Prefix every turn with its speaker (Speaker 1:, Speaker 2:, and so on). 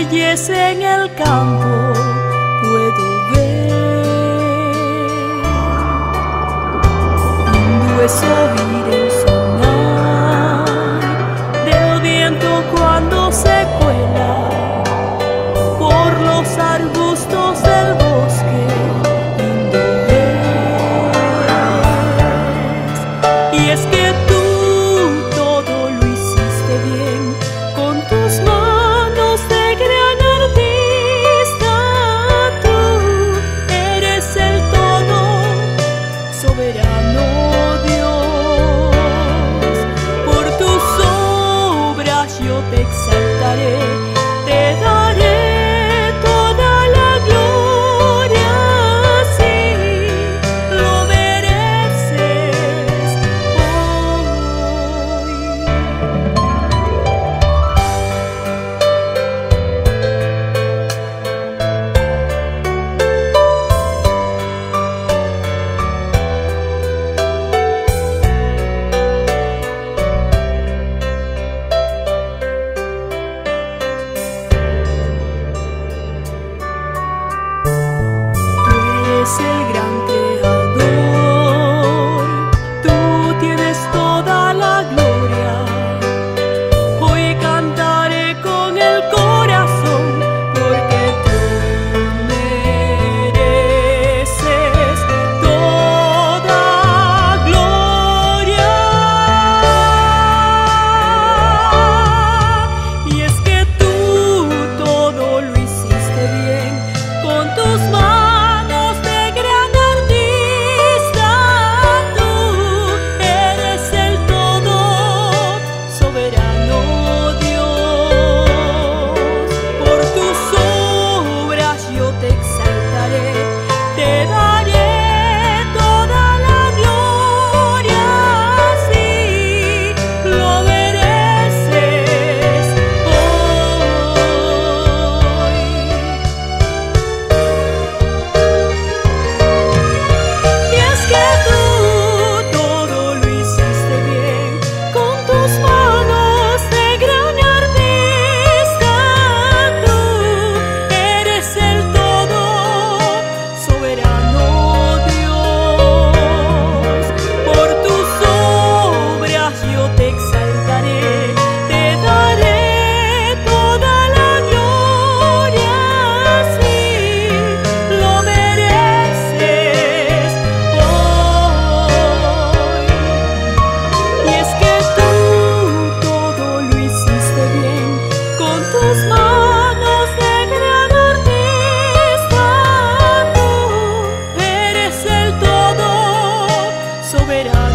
Speaker 1: bueyes en el campo puedo ver. Lindo es oír el sonar del viento cuando se cuela por los arbustos del bosque. Lindo es. Y es que tú todo lo hiciste bien con tus manos de gran artista. Tú eres el todo soberano Dios. Por tus obras yo te exaltaré, te daré toda la gloria, sí, lo mereces hoy. Tú eres el gran creador, tú tienes toda la gloria. Hoy cantaré con el corazón, porque tú mereces toda gloria. Y es que tú todo lo hiciste bien con tus manos de gran artista. Tú eres el todo soberano Dios. Por tus obras yo te exaltaré, te daré toda la gloria, sí, lo mereces hoy. Y es que tú todo lo hiciste bien con tus manos de gran artista. Tú eres el todo soberano Dios. Por tus obras yo te exaltaré, te daré toda la gloria, sí, lo mereces hoy. Y es que tú todo lo hiciste bien con tus manos de gran artista. Tú eres el todo soberano